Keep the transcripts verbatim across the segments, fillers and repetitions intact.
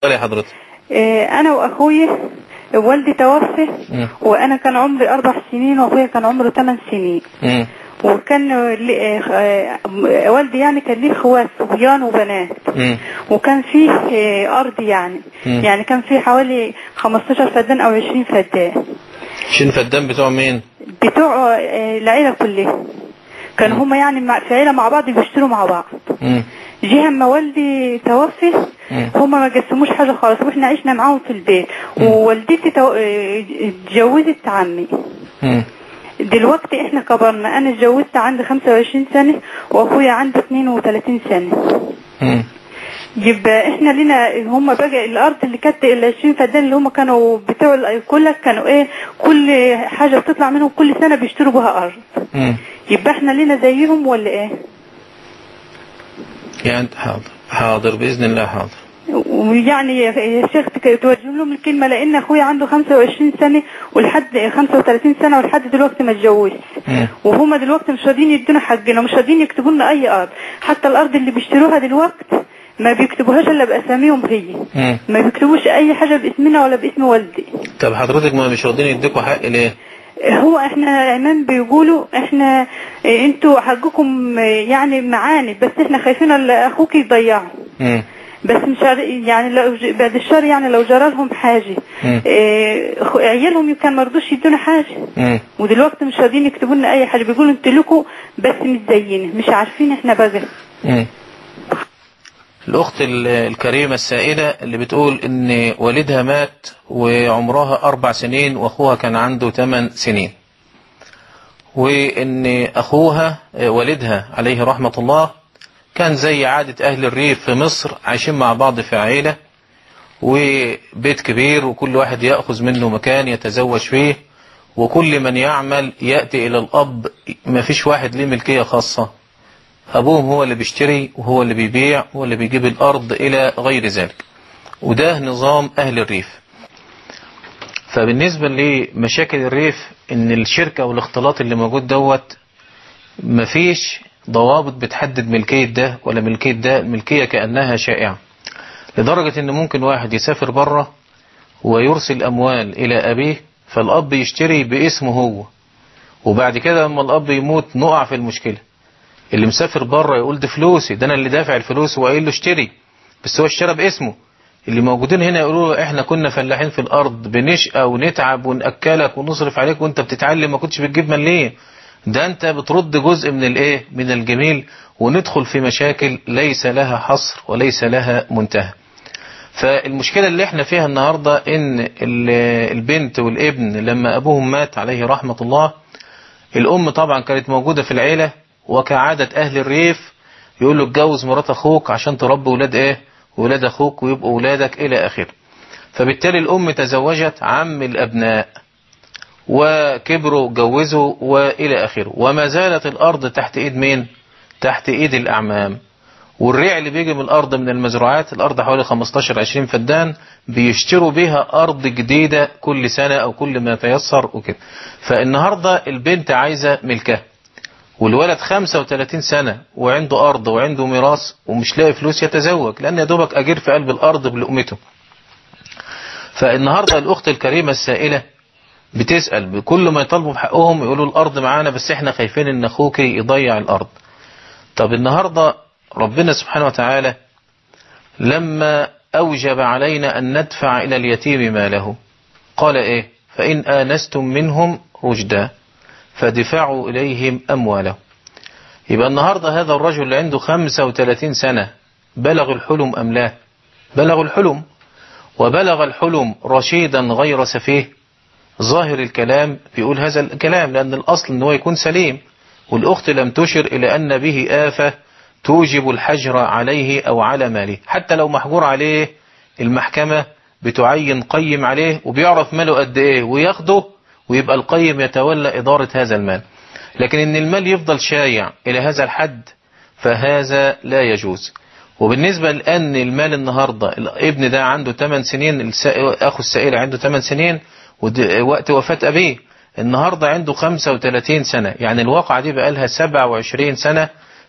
اتفضلي يا حضرتك. انا واخويا والدي توفى وانا كان عمري اربع سنين واخويا كان عمره ثمان سنين. مم. وكان والدي يعني كان ليه اخوات صبيان وبنات. مم. وكان فيه ارض يعني مم. يعني كان فيه حوالي خمستاشر فدان او عشرين فدان. عشرين فدان بتوع مين؟ بتوع العيله كلها. كانوا هما يعني في عيله مع بعض بيشتروا مع بعض. مم. جه اما والدي توفى هما ما قسموش حاجه خالص واحنا عشنا معاهم في البيت. مم. ووالدتي تو... اتجوزت عمي. مم. دلوقتي احنا كبرنا، انا اتجوزت عندي خمسة وعشرين سنه واخويا عنده اثنين وثلاثين سنه. مم. يبقى احنا لنا هما بقى الارض اللي كانت ال عشرين فدان اللي هما كانوا بتوع كلها كانوا ايه كل حاجه بتطلع منهم كل سنه بيشتروا بها ارض. مم. يبقى احنا لنا زيهم ولا ايه؟ يعني حاضر حاضر باذن الله حاضر. ويعني يا شيخ توجه لهم الكلمه لان اخويا عنده خمسة وعشرين سنه ولحد خمسة وثلاثين سنه ولحد دلوقتي ما اتجوزش. وهما دلوقتي مش راضيين يدونا حقنا ومش راضيين يكتبوا لنا اي ارض، حتى الارض اللي بيشتروها دلوقتي ما بيكتبوهاش الا باساميهم هي. مم. ما بيكتبوش اي حاجه باسمنا ولا باسم والدي. طب حضرتك ما مش راضيين يديكوا حق ليه؟ هو احنا امام بيقولوا احنا انتوا حقكم يعني معانا بس احنا خايفين اخوك يضيعوا. امم بس مش يعني لو بعد الشر يعني لو جرى لهم حاجه اه عيالهم كان ما رضوش يدونا حاجه. مم. ودلوقتي مش راضيين يكتبوا لنا اي حاجه، بيقولوا انتوا لكم بس مش زينا مش عارفين احنا بقى. امم الأخت الكريمة السائلة اللي بتقول إن والدها مات وعمرها أربع سنين وأخوها كان عنده ثمان سنين، وإن أخوها والدها عليه رحمة الله كان زي عادة أهل الريف في مصر عايشين مع بعض في عائلة وبيت كبير وكل واحد يأخذ منه مكان يتزوج فيه، وكل من يعمل يأتي إلى الأب، ما فيش واحد ليه ملكية خاصة، أبوهم هو اللي بيشتري وهو اللي بيبيع وهو اللي بيجيب الأرض إلى غير ذلك. وده نظام أهل الريف. فبالنسبة لمشاكل الريف إن الشركة والاختلاط اللي موجود دوت مفيش ضوابط بتحدد ملكية ده ولا ملكية ده، الملكية كأنها شائعة، لدرجة إن ممكن واحد يسافر بره ويرسل أموال إلى أبيه فالأب يشتري باسمه هو، وبعد كده لما الأب يموت نقع في المشكلة. اللي مسافر بره يقول ده فلوسي، ده انا اللي دافع الفلوس وقايل له اشتري، بس هو اشترى باسمه. اللي موجودين هنا يقولوا له احنا كنا فلاحين في الارض بنشقى ونتعب ونأكلك ونصرف عليك وانت بتتعلم ما كنتش بتجيب من ليه؟ ده انت بترد جزء من الايه من الجميل، وندخل في مشاكل ليس لها حصر وليس لها منتهى. فالمشكلة اللي احنا فيها النهاردة ان البنت والابن لما ابوهم مات عليه رحمة الله، الام طبعا كانت موجودة في العيلة، وكعادة أهل الريف يقول له اتجوز مرات أخوك عشان تربي ولاد إيه ولاد أخوك ويبقوا ولادك إلى آخره. فبالتالي الأم تزوجت عم الأبناء وكبروا جوزوا وإلى آخره، وما زالت الأرض تحت إيد مين؟ تحت إيد الأعمام. والريع اللي بيجي من الأرض من المزروعات، الأرض حوالي خمستاشر عشرين فدان، بيشتروا بيها أرض جديدة كل سنة أو كل ما يتيسر وكده. فالنهاردة البنت عايزة ملكها، والولد خمسة وثلاثين سنة وعنده أرض وعنده ميراث ومش لاقي فلوس يتزوج، لأن يا دوبك أجير في قلب الأرض بلقمته. فالنهاردة الأخت الكريمة السائلة بتسأل بكل ما يطالبوا بحقهم، يقولوا الأرض معانا بس احنا خايفين ان أخوك يضيع الأرض. طب النهاردة ربنا سبحانه وتعالى لما أوجب علينا أن ندفع إلى اليتيم ماله قال إيه؟ فإن آنستم منهم رشدا فدفعوا إليهم أمواله. يبقى النهاردة هذا الرجل اللي عنده خمسة وثلاثين سنة بلغ الحلم أم لا؟ بلغ الحلم، وبلغ الحلم رشيدا غير سفيه. ظاهر الكلام بيقول هذا الكلام لأن الأصل أنه يكون سليم، والأخت لم تشر إلى أن به آفة توجب الحجر عليه أو على ماله. حتى لو محجور عليه المحكمة بتعين قيم عليه وبيعرف ماله قد إيه وياخده، ويبقى القيم يتولى إدارة هذا المال. لكن إن المال يفضل شايع إلى هذا الحد فهذا لا يجوز. وبالنسبة لأن المال النهاردة الابن ده عنده ثمان سنين، أخو السائل عنده ثمان سنين وقت وفاة أبيه، النهاردة عنده خمسة وثلاثين سنة، يعني الواقعة دي بقى لها سبعة وعشرين سنة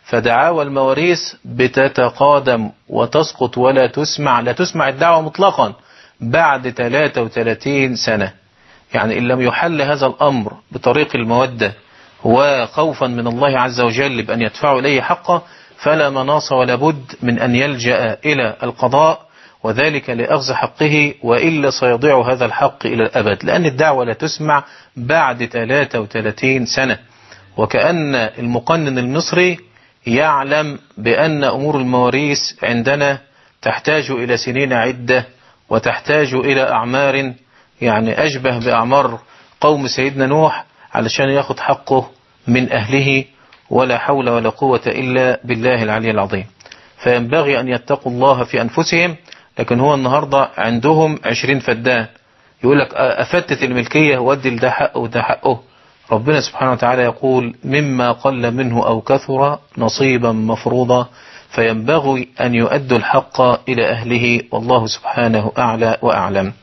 فدعاوى المواريث بتتقادم وتسقط ولا تسمع، لا تسمع الدعوة مطلقا بعد ثلاثة وثلاثين سنة. يعني إن لم يحل هذا الأمر بطريق المودة وخوفا من الله عز وجل بأن يدفعوا إليه حقه، فلا مناص ولا بد من أن يلجأ إلى القضاء، وذلك لأخذ حقه، وإلا سيضيع هذا الحق إلى الأبد، لأن الدعوة لا تسمع بعد ثلاثة وثلاثين سنة. وكأن المقنن المصري يعلم بأن أمور المواريث عندنا تحتاج إلى سنين عدة، وتحتاج إلى أعمار يعني أشبه بأعمار قوم سيدنا نوح علشان ياخد حقه من أهله، ولا حول ولا قوة إلا بالله العلي العظيم. فينبغي أن يتقوا الله في أنفسهم. لكن هو النهاردة عندهم عشرين فدان، يقول لك أفتت الملكية ودي لده حقه وده حقه. ربنا سبحانه وتعالى يقول مما قل منه أو كثر نصيبا مفروضا، فينبغي أن يؤدوا الحق إلى أهله، والله سبحانه أعلى وأعلم.